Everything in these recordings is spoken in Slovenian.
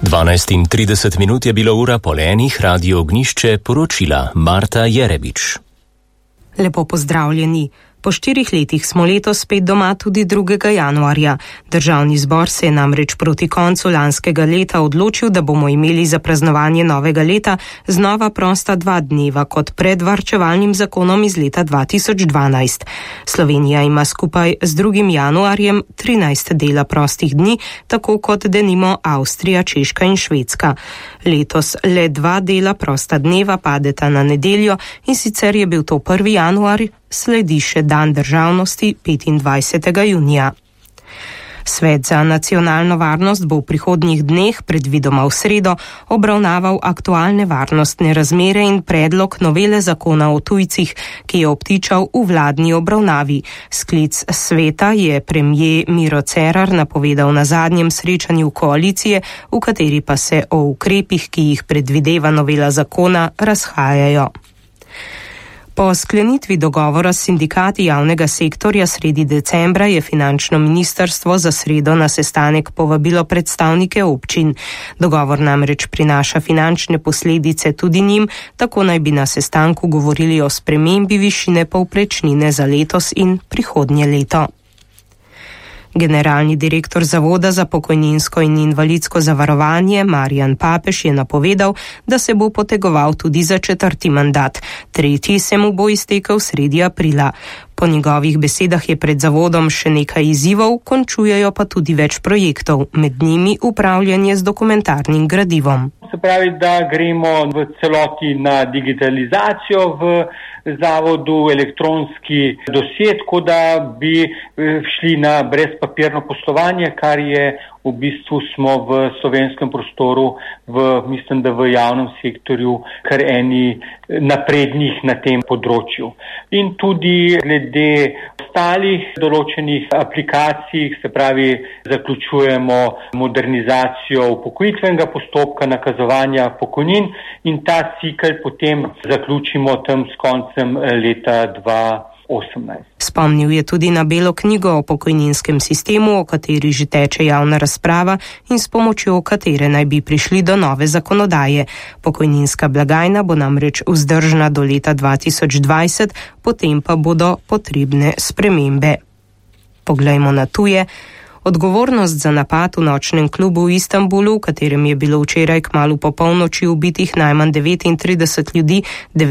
12:30 je bilo ura pol enih, Radio Ognjišče poročila Marta Jerebič. Lepo pozdravljeni. Po 4 letih smo letos spet doma tudi 2. januarja. Državni zbor se je namreč proti koncu lanskega leta odločil, da bomo imeli za praznovanje novega leta znova prosta 2 dneva kot pred varčevalnim zakonom iz leta 2012. Slovenija ima skupaj z 2. januarjem 13 dela prostih dni, tako kot denimo Avstrija, Češka in Švedska. Letos le 2 dela prosta dneva padeta na nedeljo, in sicer je bil to 1. januar, sledi še dan državnosti 25. junija. Svet za nacionalno varnost bo v prihodnjih dneh, predvidoma v sredo, obravnaval aktualne varnostne razmere in predlog novele zakona o tujcih, ki je obtičal v vladni obravnavi. Sklic sveta je premier Miro Cerar napovedal na zadnjem srečanju koalicije, v kateri pa se o ukrepih, ki jih predvideva novela zakona, razhajajo. Po sklenitvi dogovora s sindikati javnega sektorja sredi decembra je finančno ministrstvo za sredo na sestanek povabilo predstavnike občin. Dogovor namreč prinaša finančne posledice tudi njim, tako naj bi na sestanku govorili o spremembi višine povprečnine za letos in prihodnje leto. Generalni direktor Zavoda za pokojninsko in invalidsko zavarovanje Marjan Papež je napovedal, da se bo potegoval tudi za 4. mandat. 3. se mu bo iztekel sredi aprila. Po njegovih besedah je pred zavodom še nekaj izzivov, končujejo pa tudi več projektov, med njimi upravljanje z dokumentarnim gradivom. Se pravi, da gremo v celoti na digitalizacijo v zavodu, elektronski dosje, tako da bi šli na brezpapirno poslovanje, kar je v bistvu smo v slovenskem prostoru, mislim, da v javnem sektorju kar eni naprednih na tem področju. In tudi glede ostalih določenih aplikacij, se pravi, zaključujemo modernizacijo upokojitvenega postopka, nakazovanja pokojnin in ta cikel potem zaključimo tam s koncem leta 2018. Spomnil je tudi na belo knjigo o pokojninskem sistemu, o kateri že teče javna razprava in s pomočjo katere naj bi prišli do nove zakonodaje. Pokojninska blagajna bo namreč vzdržna do leta 2020, potem pa bodo potrebne spremembe. Poglejmo na tuje. Odgovornost za napad v nočnem klubu v Istanbulu, v katerem je bilo včeraj kmalu po polnoči ubitih najmanj 39 ljudi,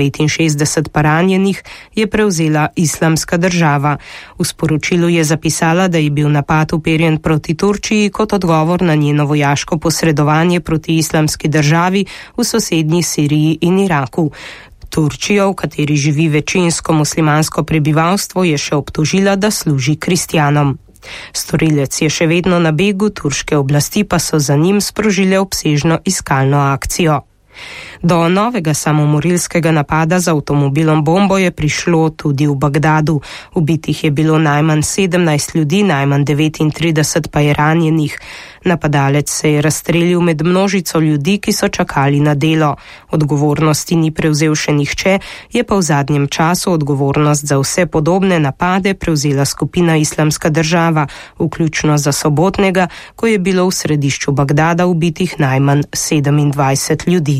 69 pa ranjenih, je prevzela Islamska država. V sporočilu je zapisala, da je bil napad uperjen proti Turčiji kot odgovor na njeno vojaško posredovanje proti Islamski državi v sosednji Siriji in Iraku. Turčijo, v kateri živi večinsko muslimansko prebivalstvo, je še obtožila, da služi kristjanom. Storilec je še vedno na begu, turške oblasti pa so za njim sprožile obsežno iskalno akcijo. Do novega samomorilskega napada z avtomobilom bombo je prišlo tudi v Bagdadu. Ubitih je bilo najmanj 17 ljudi, najmanj 39 pa je ranjenih. Napadalec se je razstrelil med množico ljudi, ki so čakali na delo. Odgovornosti ni prevzel še nihče, je pa v zadnjem času odgovornost za vse podobne napade prevzela skupina Islamska država, vključno za sobotnega, ko je bilo v središču Bagdada ubitih najmanj 27 ljudi.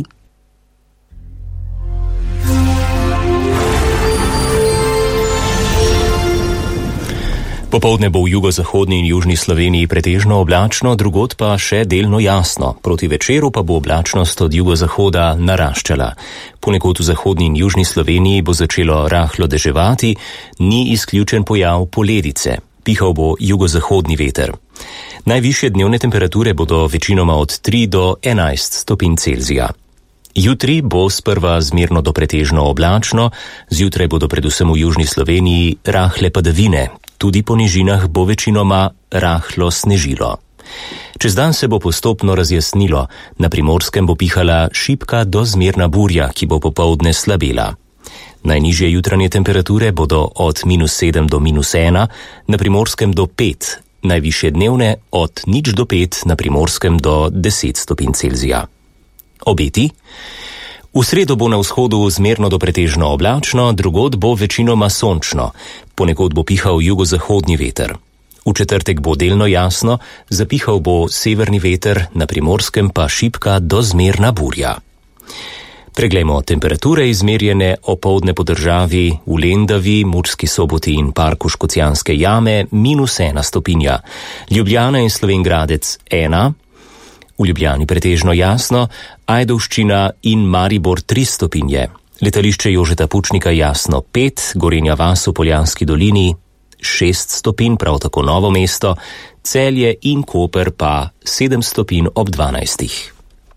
Popoldne bo v jugozahodni in južni Sloveniji pretežno oblačno, drugod pa še delno jasno. Proti večeru pa bo oblačnost od jugozahoda naraščala. Ponekod v zahodni in južni Sloveniji bo začelo rahlo deževati, ni izključen pojav poledice. Pihal bo jugozahodni veter. Najvišje dnevne temperature bodo večinoma od 3 do 11 stopinj Celzija. Jutri bo sprva zmerno do pretežno oblačno, zjutraj bodo predvsem v južni Sloveniji rahle padavine. Tudi po nižinah bo večinoma rahlo snežilo. Čez dan se bo postopno razjasnilo, na Primorskem bo pihala šibka do zmerna burja, ki bo popoldne slabela. Najnižje jutranje temperature bodo od -7 do -1, na Primorskem do 5, najvišje dnevne od 0 do 5, na Primorskem do 10 stopinj Celzija. Obeti? V sredo bo na vzhodu zmerno do pretežno oblačno, drugod bo večinoma sončno, ponekod bo pihal jugozahodni veter. V četrtek bo delno jasno, zapihal bo severni veter, na Primorskem pa šibka do zmerna burja. Preglejmo temperature izmerjene opoldne po državi v Lendavi, Murski Soboti in parku Škocjanske jame -1 stopinja, Ljubljana in Slovenj Gradec 1, v Ljubljani pretežno jasno, Ajdovščina in Maribor 3 stopinje, letališče Jožeta Pučnika jasno 5, Gorenja vas v Poljanski dolini 6 stopinj, prav tako Novo mesto, Celje in Koper pa 7 stopinj ob 12.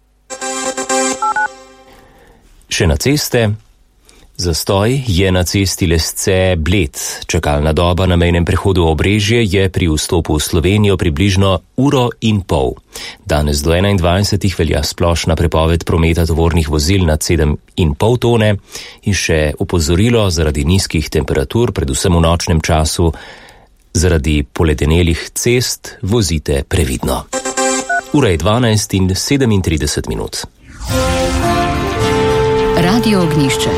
Še na ceste. Zastoj je na cesti Lesce-Bled. Čakalna doba na mejnem prehodu Obrežje je pri vstopu v Slovenijo približno 1,5 ure. Danes do 21. velja splošna prepoved prometa tovornih vozil nad 7,5 tone in še opozorilo zaradi nizkih temperatur, predvsem v nočnem času, zaradi poledenelih cest vozite previdno. Ura je 12:37. Radio Ognjišče.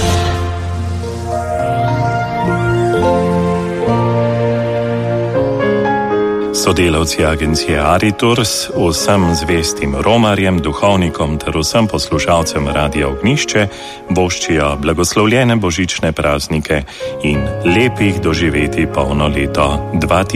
Sodelavci agencije Ariturs, vsem zvestim romarjem, duhovnikom ter vsem poslušalcem Radia Ognjišče voščijo blagoslovljene božične praznike in lepih doživeti polno leto 2000.